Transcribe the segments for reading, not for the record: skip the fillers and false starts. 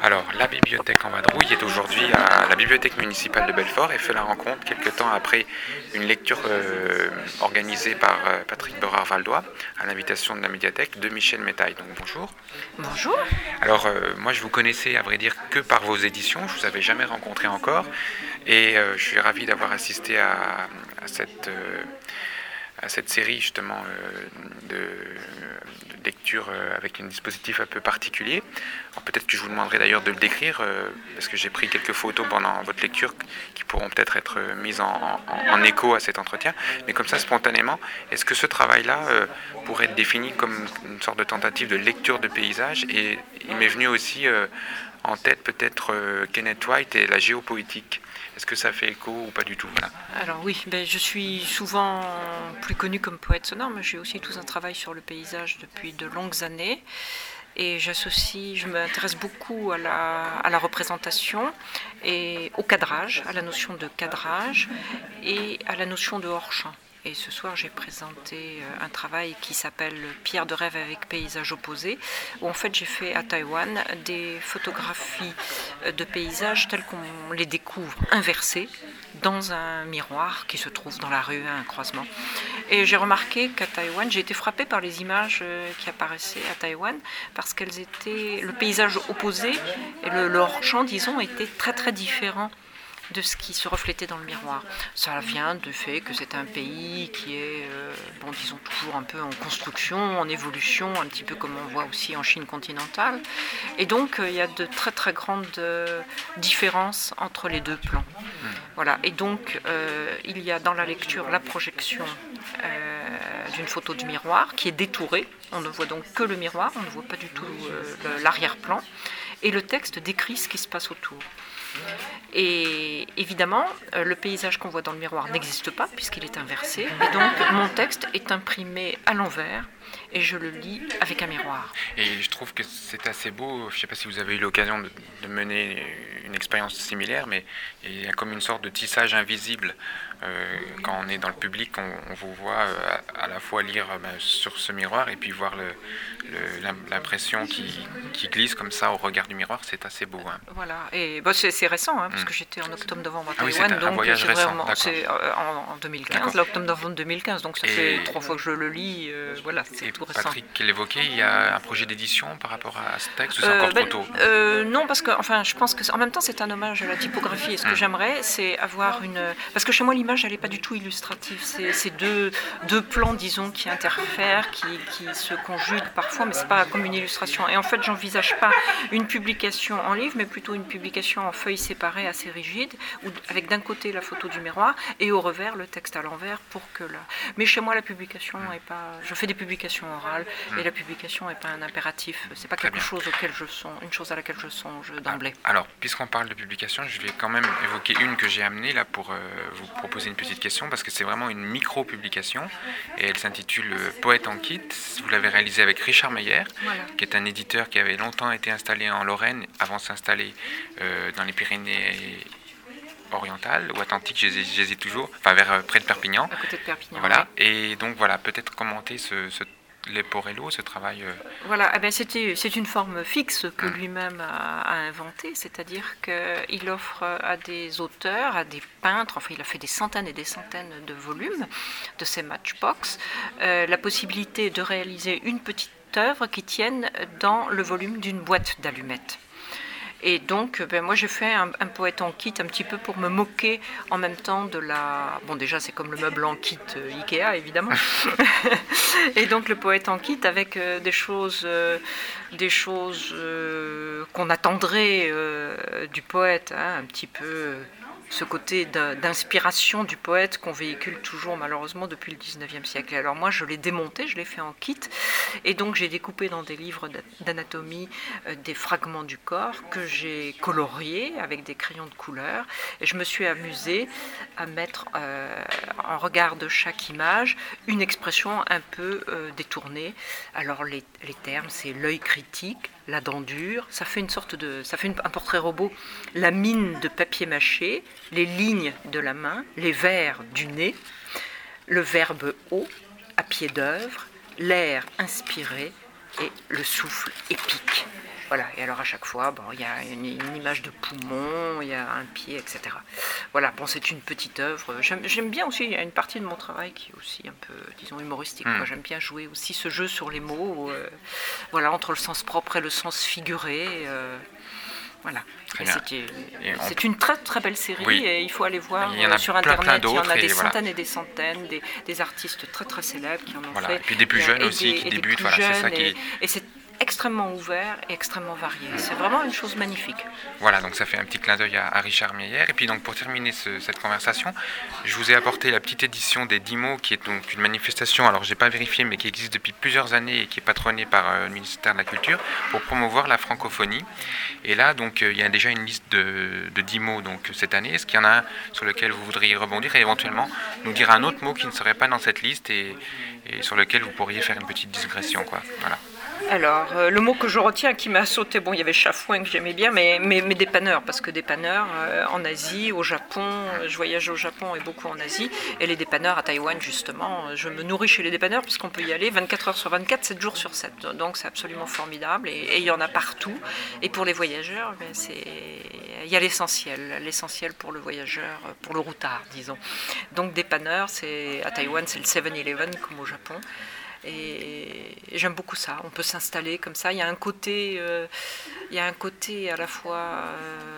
Alors, la bibliothèque en Vadrouille est aujourd'hui à la bibliothèque municipale de Belfort et fait la rencontre quelques temps après une lecture organisée par Patrick Borard-Valdois à l'invitation de la médiathèque de Michel Métaille. Donc bonjour. Bonjour. Alors moi je vous connaissais à vrai dire que par vos éditions, je vous avais jamais rencontré encore et je suis ravi d'avoir assisté à cette série justement de lecture avec un dispositif un peu particulier. Alors, peut-être que je vous demanderai d'ailleurs de le décrire parce que j'ai pris quelques photos pendant votre lecture qui pourront peut-être être mises en écho à cet entretien. Mais comme ça, spontanément, est-ce que ce travail-là pourrait être défini comme une sorte de tentative de lecture de paysage? Et il m'est venu aussi en tête peut-être Kenneth White et la géopoétique. Est-ce que ça fait écho ou pas du tout? Voilà. Alors oui, je suis souvent plus connue comme poète sonore, mais j'ai aussi tout un travail sur le paysage depuis de longues années. Et je m'intéresse beaucoup à la représentation et au cadrage, à la notion de cadrage et à la notion de hors-champ. Et ce soir, j'ai présenté un travail qui s'appelle Pierre de rêve avec paysage opposé, où en fait j'ai fait à Taïwan des photographies de paysages tels qu'on les découvre inversés dans un miroir qui se trouve dans la rue à un croisement. Et j'ai remarqué qu'à Taïwan, j'ai été frappée par les images qui apparaissaient à Taïwan parce qu'elles étaient, le paysage opposé et le hors-champ, disons, était très très différent de ce qui se reflétait dans le miroir. Ça vient du fait que c'est un pays qui est, disons, toujours un peu en construction, en évolution, un petit peu comme on voit aussi en Chine continentale. Et donc, il y a de très très grandes différences entre les deux plans. Voilà. Et donc, il y a dans la lecture la projection d'une photo du miroir qui est détourée. On ne voit donc que le miroir, on ne voit pas du tout l'arrière-plan. Et le texte décrit ce qui se passe autour. Et évidemment, le paysage qu'on voit dans le miroir n'existe pas puisqu'il est inversé. Et donc, mon texte est imprimé à l'envers et je le lis avec un miroir. Et je trouve que c'est assez beau. Je ne sais pas si vous avez eu l'occasion de mener une expérience similaire, mais il y a comme une sorte de tissage invisible. Quand on est dans le public, on vous voit à la fois lire sur ce miroir et puis voir l'impression qui glisse comme ça au regard du miroir. C'est assez beau. Hein. Voilà. Et c'est récent, parce que j'étais en octobre-novembre à Taïwan. Oui, c'est un voyage récent. C'est en 2015, l'octobre-novembre 2015. Donc ça fait 3 fois que je le lis. Voilà, c'est tout récent. Patrick l'évoquait, il y a un projet d'édition par rapport à ce texte ou c'est encore trop tôt? Non, parce que je pense que en même temps c'est un hommage à la typographie. Et ce que j'aimerais, c'est avoir parce que chez moi l'image elle n'est pas du tout illustrative. C'est deux plans, disons, qui interfèrent, qui se conjuguent parfois, mais c'est pas comme une illustration. Et en fait, j'envisage pas une publication en livre, mais plutôt une publication en feuilles séparées, assez rigide, avec d'un côté la photo du miroir et au revers le texte à l'envers pour que là. Mais chez moi la publication est pas. Je fais des publications orales et la publication n'est pas un impératif. C'est pas quelque chose une chose à laquelle je songe d'emblée. Alors, puisqu'on parle de publication, je vais quand même évoquer une que j'ai amenée là pour vous proposer une petite question parce que c'est vraiment une micro-publication et elle s'intitule Poète en kit. Vous l'avez réalisée avec Richard Meyer, qui est un éditeur qui avait longtemps été installé en Lorraine avant de s'installer dans les Pyrénées orientales ou Atlantiques, j'hésite toujours, près de Perpignan. À côté de Perpignan. Voilà. Oui. Et donc voilà, peut-être commenter Leporello, ce travail. Voilà, c'est une forme fixe que lui-même a inventée, c'est-à-dire qu'il offre à des auteurs, à des peintres, il a fait des centaines et des centaines de volumes de ces matchbox, la possibilité de réaliser une petite œuvre qui tienne dans le volume d'une boîte d'allumettes. Et donc, moi j'ai fait un poète en kit un petit peu pour me moquer en même temps de la... Bon, déjà c'est comme le meuble en kit Ikea, évidemment. Et donc le poète en kit avec des choses qu'on attendrait du poète, un petit peu... ce côté d'inspiration du poète qu'on véhicule toujours malheureusement depuis le 19e siècle. Et alors moi je l'ai démonté, je l'ai fait en kit, et donc j'ai découpé dans des livres d'anatomie des fragments du corps que j'ai coloriés avec des crayons de couleur, et je me suis amusée à mettre en regard de chaque image une expression un peu détournée. Alors les termes, c'est l'œil critique, la dent dure, ça fait un portrait robot, la mine de papier mâché, les lignes de la main, les vers du nez, le verbe haut, à pied d'œuvre, l'air inspiré et le souffle épique. Voilà, et alors à chaque fois, bon, il y a une image de poumon, il y a un pied, etc. Voilà, bon, c'est une petite œuvre. J'aime bien aussi, il y a une partie de mon travail qui est aussi un peu, disons, humoristique. Quoi. J'aime bien jouer aussi ce jeu sur les mots, voilà, entre le sens propre et le sens figuré. Voilà. C'est une très très belle série et il faut aller voir sur Internet. Il y en a des centaines et des centaines, des artistes très très célèbres qui en ont fait. Et puis des plus jeunes aussi qui débutent. Voilà, c'est ça qui... Et c'est extrêmement ouvert et extrêmement varié. C'est vraiment une chose magnifique. Voilà, donc ça fait un petit clin d'œil à Richard Mieyer. Et puis donc pour terminer cette conversation, je vous ai apporté la petite édition des 10 mots, qui est donc une manifestation, alors j'ai pas vérifié, mais qui existe depuis plusieurs années et qui est patronnée par le ministère de la Culture pour promouvoir la francophonie. Et là, donc il y a déjà une liste de 10 mots donc, cette année. Est-ce qu'il y en a un sur lequel vous voudriez rebondir et éventuellement nous dire un autre mot qui ne serait pas dans cette liste et sur lequel vous pourriez faire une petite digression, quoi. Voilà. Alors, le mot que je retiens qui m'a sauté, bon, il y avait chafouin que j'aimais bien, mais dépanneurs, parce que dépanneurs en Asie, au Japon, je voyage au Japon et beaucoup en Asie, et les dépanneurs à Taïwan, justement, je me nourris chez les dépanneurs, puisqu'on peut y aller 24 heures sur 24, 7 jours sur 7, donc c'est absolument formidable, et il y en a partout, et pour les voyageurs, il y a l'essentiel pour le voyageur, pour le routard, disons. Donc dépanneurs, à Taïwan, c'est le 7-Eleven, comme au Japon. Et j'aime beaucoup ça. On peut s'installer comme ça. Il y a un côté à la fois,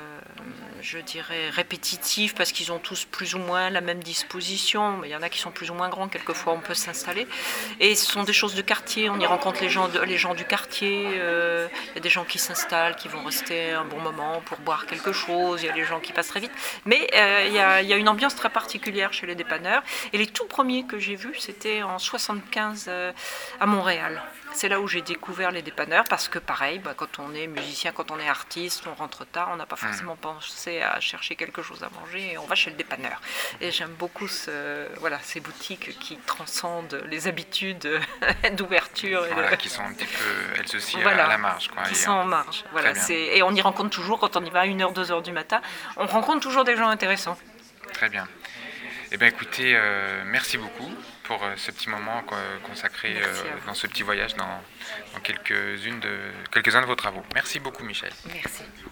je dirais, répétitif, parce qu'ils ont tous plus ou moins la même disposition. Mais il y en a qui sont plus ou moins grands. Quelquefois, on peut s'installer. Et ce sont des choses de quartier. On y rencontre les gens du quartier. Il y a des gens qui s'installent, qui vont rester un bon moment pour boire quelque chose. Il y a les gens qui passent très vite. Mais il y a une ambiance très particulière chez les dépanneurs. Et les tout premiers que j'ai vus, c'était en 75 à Montréal. C'est là où j'ai découvert les dépanneurs, parce que pareil, quand on est musicien, quand on est artiste, on rentre tard, on n'a pas forcément pensé à chercher quelque chose à manger et on va chez le dépanneur. Et j'aime beaucoup ces boutiques qui transcendent les habitudes d'ouverture. Qui sont un petit peu, elles aussi, à la marge. Qui sont en marge. Voilà, et on y rencontre toujours, quand on y va à 1h, 2h du matin, on rencontre toujours des gens intéressants. Très bien. Eh bien écoutez, merci beaucoup pour ce petit moment consacré dans ce petit voyage dans quelques-uns de vos travaux. Merci beaucoup Michel. Merci.